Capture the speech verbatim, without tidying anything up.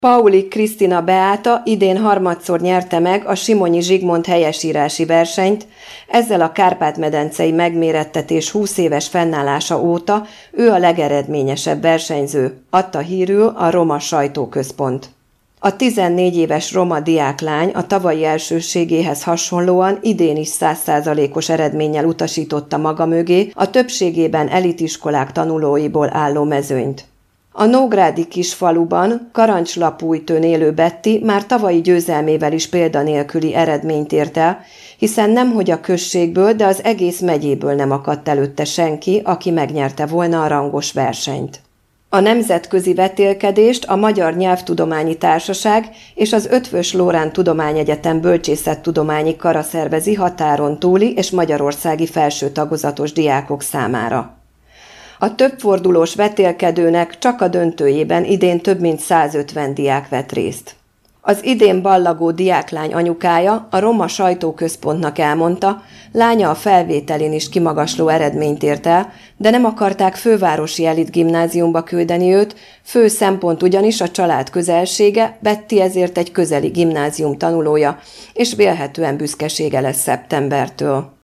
Paulik Krisztina Beáta idén harmadszor nyerte meg a Simonyi Zsigmond helyesírási versenyt, ezzel a Kárpát-medencei megmérettetés húsz éves fennállása óta ő a legeredményesebb versenyző, adta hírül a Roma Sajtóközpont. A tizennégy éves roma diáklány a tavalyi elsőségéhez hasonlóan idén is száz százalékos eredménnyel utasította maga mögé a többségében elitiskolák tanulóiból álló mezőnyt. A nógrádi kisfaluban, Karancslapújtőn élő Betty már tavalyi győzelmével is példanélküli eredményt ért el, hiszen nemhogy a községből, de az egész megyéből nem akadt előtte senki, aki megnyerte volna a rangos versenyt. A nemzetközi vetélkedést a Magyar Nyelvtudományi Társaság és az Eötvös Loránd Tudományegyetem Bölcsészettudományi Kara szervezi határon túli és magyarországi felső tagozatos diákok számára. A többfordulós vetélkedőnek csak a döntőjében idén több mint százötven diák vett részt. Az idén ballagó diáklány anyukája a Roma Sajtóközpontnak elmondta, lánya a felvételin is kimagasló eredményt ért el, de nem akarták fővárosi elit gimnáziumba küldeni őt, fő szempont ugyanis a család közelsége, Betty ezért egy közeli gimnázium tanulója, és vélhetően büszkesége lesz szeptembertől.